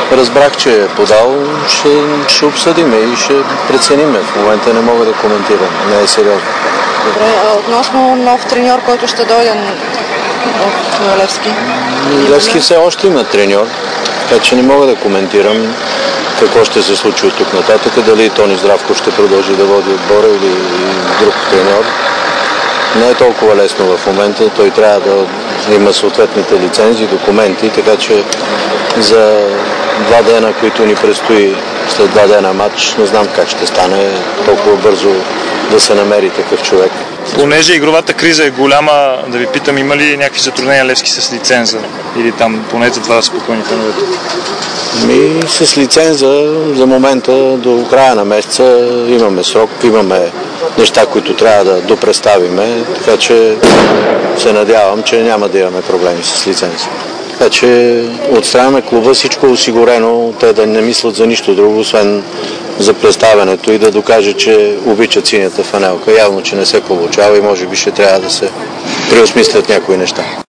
разбрах, че е подал, ще обсъдиме и ще прецениме. В момента не мога да коментирам, не е сериозно. Добре, относно нов треньор, който ще дойде в Левски? Левски все още има треньор, така че не мога да коментирам какво ще се случи от тук нататък, дали Тони Здравков ще продължи да води отбора или друг треньор. Не е толкова лесно в момента, той трябва да има съответните лицензии, документи, така че за 2 дена, които ни предстои след 2 дена матч, не знам как ще стане толкова бързо да се намери такъв човек. Понеже игровата криза е голяма, да ви питам, има ли някакви затруднения Левски с лиценза? Или там поне за това спокойни феновете? С лиценза за момента до края на месеца имаме срок, имаме неща, които трябва да допредставиме, така че се надявам, че няма да имаме проблеми с лиценза. Така че от страна на клуба всичко е осигурено, те да не мислят за нищо друго, освен за представянето и да докаже, че обичат синята фанелка. Явно, че не се получава и може би ще трябва да се преосмислят някои неща.